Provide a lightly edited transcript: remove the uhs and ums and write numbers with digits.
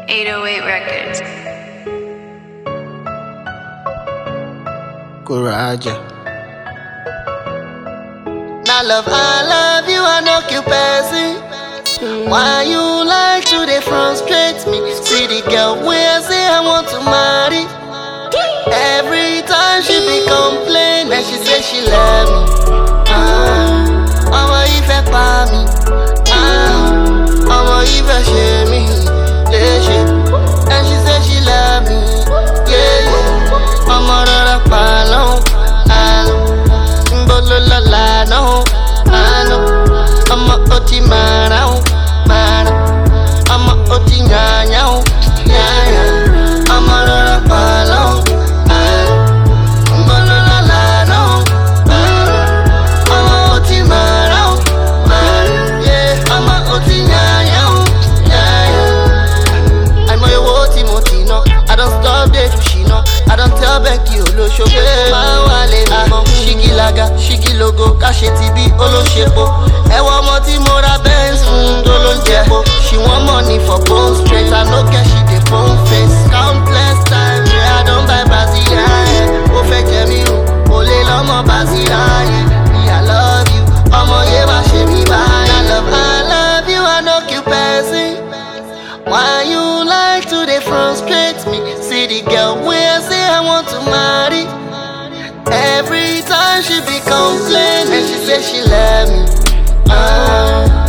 808 Records. Kuraja. Now I love you, I know you passing. Why you like to they frustrate me? See the girl where I say I want to marry. Every time she be complaining, and she say she love me. Mama, if I pa me. Mama, if I share me. And she say she love me. Yeah. Mama, rara pa long. Mbolo la la no. Mama, oti mana. Mama, oti nyanya. Mama, rara pa long. I don't tell Becky Oloshope Mawale Mimo Shigilaga, Shigilogo Kasheti bi Oloshepo Ewa moti mora Benz Dolonjepo She want money for bone straight I no care she dey phone face Countless times yeah I don't buy Brazilian O fe jemi o Ole lomo Brazilian Me I love you Omo ye ma she mi bad I love you I know you passing Why you like to dey frustrate me? See the girl where I say I want to marry. Every time she be complaining, and she say she love me.